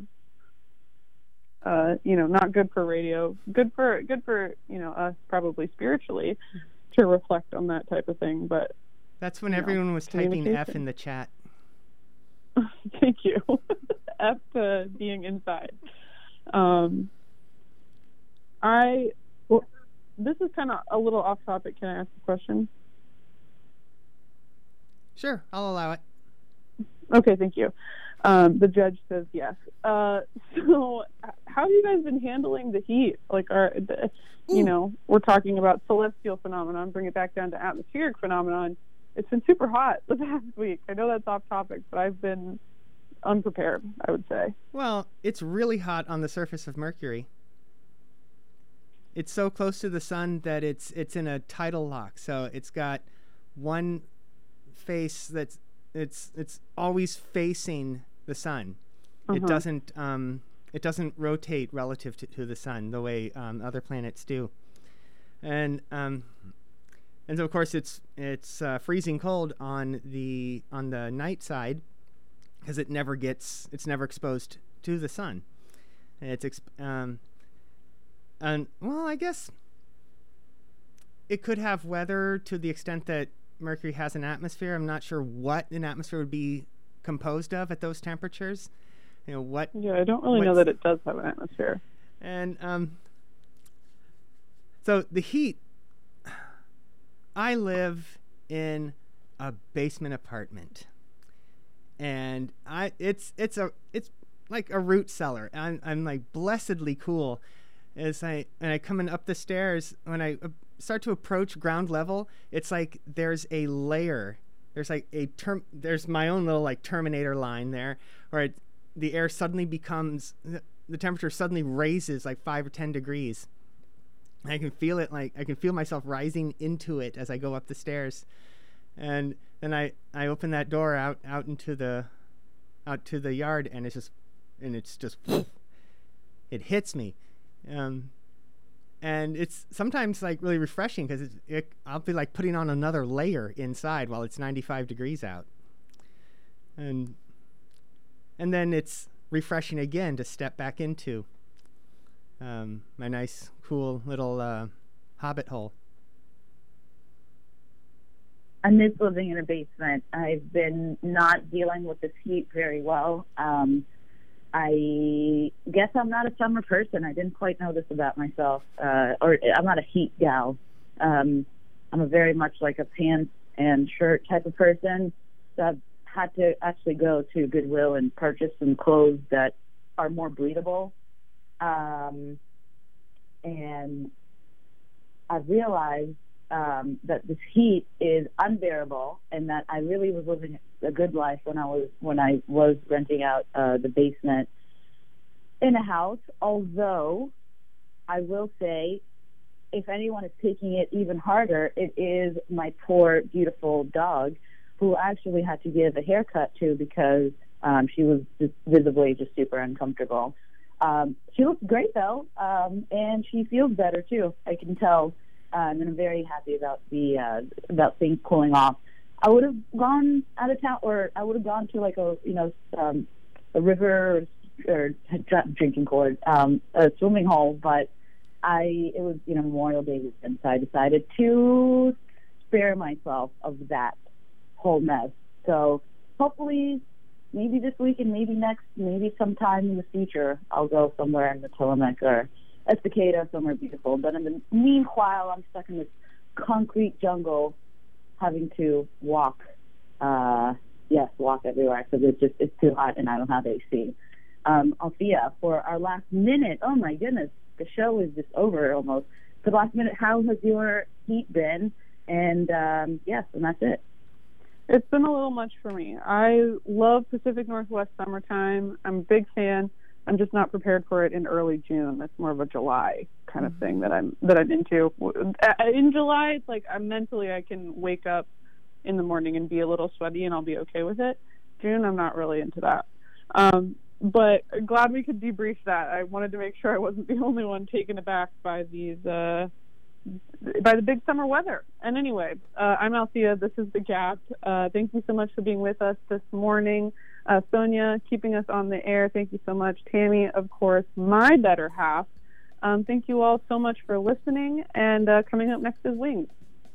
not good for radio. Good for us probably spiritually to reflect on that type of thing. But
that's when everyone was typing F in the chat.
Thank you. F to being inside. This is kind of a little off topic. Can I ask a question?
Sure, I'll allow it.
Okay, thank you. The judge says yes. So how have you guys been handling the heat? Like, we're talking about celestial phenomenon, bring it back down to atmospheric phenomenon. It's been super hot the past week. I know that's off topic, but I've been unprepared, I would say.
Well, it's really hot on the surface of Mercury. It's so close to the sun that it's in a tidal lock. So it's got one face that's it's always facing the sun. It doesn't rotate relative to the sun the way other planets do. And so of course it's freezing cold on the night side because it's never exposed to the sun. And I guess it could have weather to the extent that Mercury has an atmosphere. I'm not sure what an atmosphere would be composed of at those temperatures. Yeah,
I don't really know that it does have an atmosphere.
And so the heat. I live in a basement apartment, and it's like a root cellar. I'm like blessedly cool as I come in up the stairs. When I start to approach ground level, it's like there's a layer. There's like there's my own little like Terminator line there, where the air suddenly becomes, the temperature suddenly raises like 5 or 10 degrees. I can feel it, like I can feel myself rising into it as I go up the stairs, and then I open that door out to the yard, and it's just it hits me. And it's sometimes like really refreshing because I'll be like putting on another layer inside while it's 95 degrees out. And then it's refreshing again to step back into my nice, cool little hobbit hole.
I miss living in a basement. I've been not dealing with this heat very well. I guess I'm not a summer person. I didn't quite know this about myself. Or I'm not a heat gal. I'm a very much like a pants and shirt type of person. So I've had to actually go to Goodwill and purchase some clothes that are more breathable. And I realized that this heat is unbearable, and that I really was living a good life when I was renting out the basement in a house. Although I will say, if anyone is taking it even harder, it is my poor, beautiful dog, who actually had to give a haircut to because she was just visibly just super uncomfortable. She looks great though, and she feels better too. I can tell. And I'm very happy about about things cooling off. I would have gone out of town, or I would have gone to like a river or drinking cord, a swimming hole. But it was Memorial Day weekend, so I decided to spare myself of that whole mess So hopefully, maybe this week and maybe next, maybe sometime in the future, I'll go somewhere in the Tillamook or Estacada, somewhere beautiful. But in the meanwhile, I'm stuck in this concrete jungle, having to walk. Walk everywhere because it's too hot and I don't have AC. Althea, for our last minute, oh my goodness, the show is just over almost. For the last minute, how has your heat been? And and that's it.
It's been a little much for me. I love Pacific Northwest summertime. I'm a big fan. I'm just not prepared for it in early June. That's more of a July kind of thing that I'm into. In July, it's like I can wake up in the morning and be a little sweaty and I'll be okay with it. June, I'm not really into that. But glad we could debrief that. I wanted to make sure I wasn't the only one taken aback by by the big summer weather. And anyway, I'm Althea. This is The Gap. Thank you so much for being with us this morning. Sonia, keeping us on the air. Thank you so much. Tammy, of course, my better half. Thank you all so much for listening. And coming up next is Wings.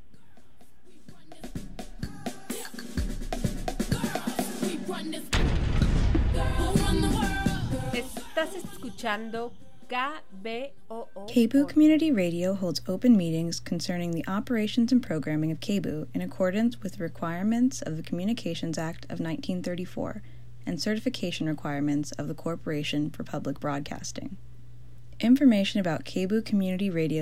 Estás escuchando KBOO.
KBOO Community Radio holds open meetings concerning the operations and programming of KBOO in accordance with the requirements of the Communications Act of 1934 and certification requirements of the Corporation for Public Broadcasting. Information about KBOO Community Radio